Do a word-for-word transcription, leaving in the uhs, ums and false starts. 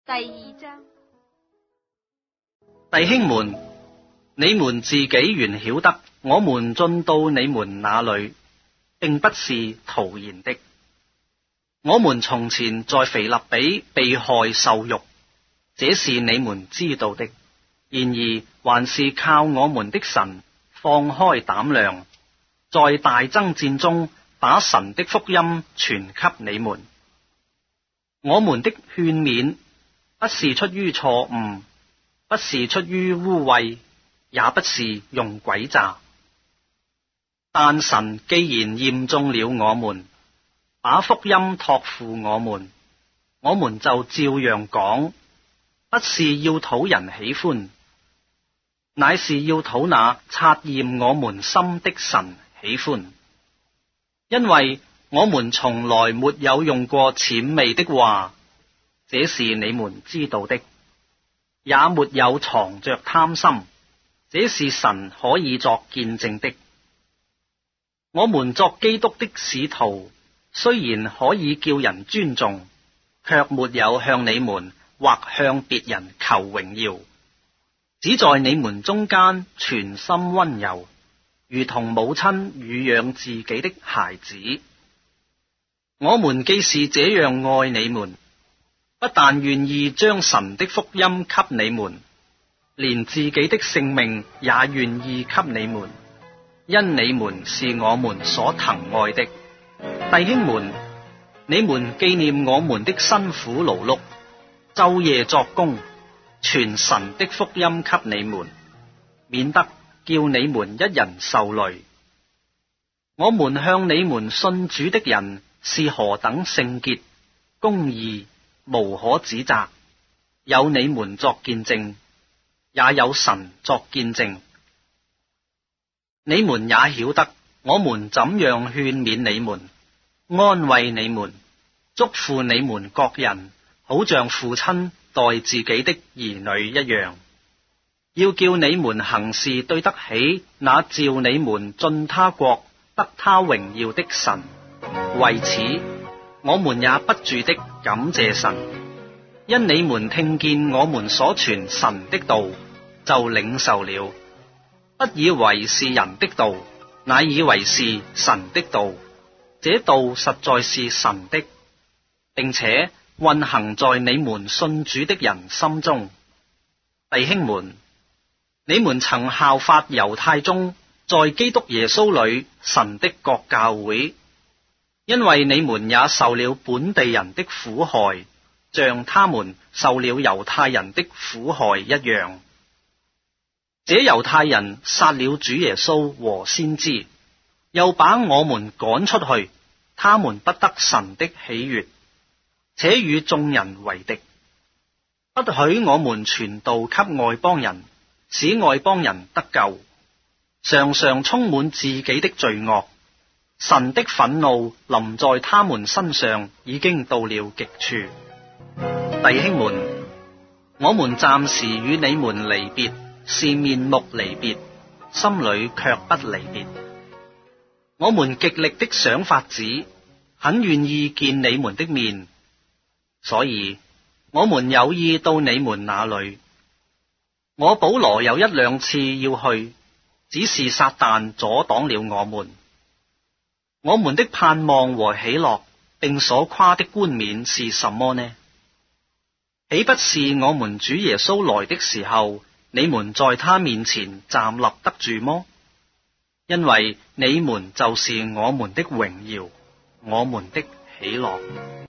第二章。 弟兄們，你們自己原曉得，我們進到你們那裏，並不是徒然的。我們從前在腓立比被害受辱，這是你們知道的。然而還是靠我們的神放開膽量，在大爭戰中把神的福音傳給你們。我們的勸勉不是出於錯誤，不是出於污穢，也不是用詭詐。但神既然驗中了我們，把福音託付我們，我們就照樣講，不是要討人喜歡，乃是要討那察驗我們心的神喜歡。因為我們從來沒有用過諂媚的話，這是你們知道的，也沒有藏着貪心，這是神可以作見證的。我們作基督的使徒，雖然可以叫人尊重，卻沒有向你們或向別人求榮耀，只在你們中間全心溫柔，如同母親乳養自己的孩子。我們既是這樣愛你們，不但願意將神的福音給你們，連自己的性命也願意給你們，因你們是我們所疼愛的。弟兄們，你們紀念我們的辛苦勞碌，晝夜作工，傳神的福音給你們，免得叫你們一人受累。我們向你們信主的人是何等聖潔、公義，無可指責，有你們作見證，也有神作見證。你們也曉得我們怎樣勸勉你們，安慰你們，囑咐你們各人，好像父親待自己的兒女一樣，要叫你們行事對得起那召你們進他國得他榮耀的神。為此，我們也不住的感謝神，因你們聽見我們所傳神的道，就領受了，不以為是人的道，乃以為是神的道。這道實在是神的，並且運行在你們信主的人心中。弟兄們，你們曾效法猶太中在基督耶穌裏神的各教會，因為你們也受了本地人的苦害，像他們受了猶太人的苦害一樣。這猶太人殺了主耶穌和先知，又把我們趕出去，他們不得神的喜悅，且與眾人為敵，不許我們傳道給外邦人，使外邦人得救，常常充滿自己的罪惡。神的憤怒臨在他們身上，已經到了極處。弟兄們，我們暫時與你們離別，是面目離別，心裏卻不離別。我們極力的想法子，很願意見你們的面，所以我們有意到你們那裏。我保羅有一兩次要去，只是撒旦阻擋了我們。我們的盼望和喜樂，並所誇的冠冕是什麼呢？豈不是我們主耶穌來的時候，你們在他面前站立得住麼？因為你們就是我們的榮耀，我們的喜樂。